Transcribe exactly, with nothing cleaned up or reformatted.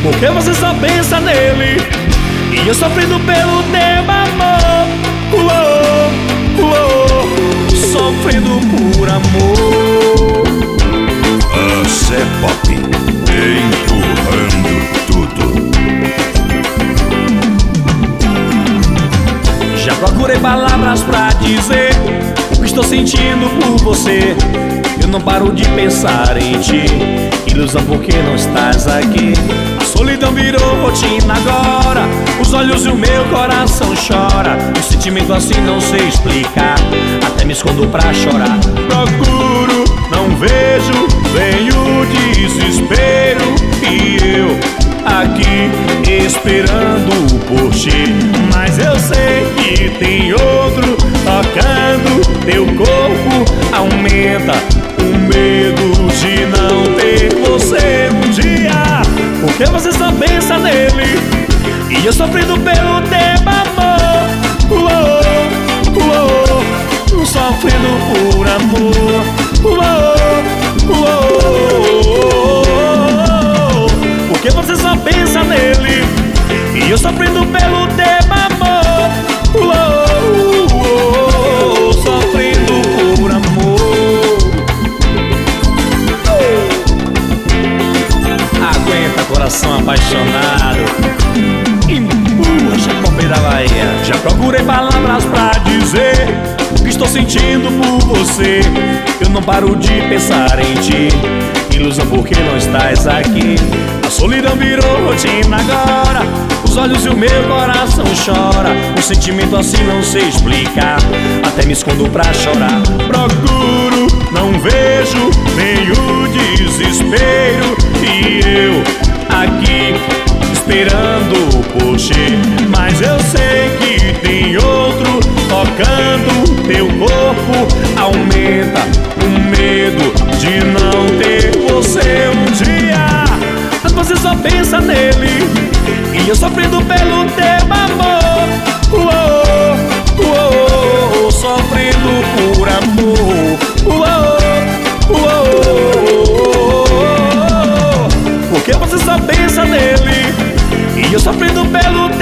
Porque você só pensa nele e eu sofrendo pelo teu amor. Uou, uou, sofrendo por amor. A Cepop empurrando tudo. Já procurei palavras pra dizer o que estou sentindo por você. Eu não paro de pensar em ti. Ilusão porque não estás aqui. A solidão virou rotina agora. Os olhos e o meu coração chora. Um sentimento assim não sei explicar. Até me escondo pra chorar. Procuro, não vejo, vem o desespero. E eu aqui esperando por ti. Mas eu sei que tem outro tocando teu corpo. Aumenta o medo de não ter você um dia. Porque você só pensa nele e eu sofrendo pelo teu amor. Uou, uou, sofrendo por amor. Uou, uou, porque você só pensa nele e eu sofrendo pelo teu amor. Uou, uou, sofrendo por amor. Aguenta, coração apaixonado. Empurra, Cepop da Bahia. Já procurei palavras pra dizer o que estou sentindo por você. Eu não paro de pensar em ti. Ilusão porque não estás aqui. A solidão virou rotina agora. Os olhos e o meu coração chora. Um sentimento assim não sei explicar. Até me escondo pra chorar. Procuro, não vejo, nem o desespero. E eu aqui esperando por ti. Mas eu sei que tem outro tocando teu corpo. Aumenta o medo de não ter você um dia. Mas você só pensa nele e eu sofrendo pelo teu amor. Uou, uou, sofrendo por amor. Uou, uou, porque você só pensa nele e eu sofrendo pelo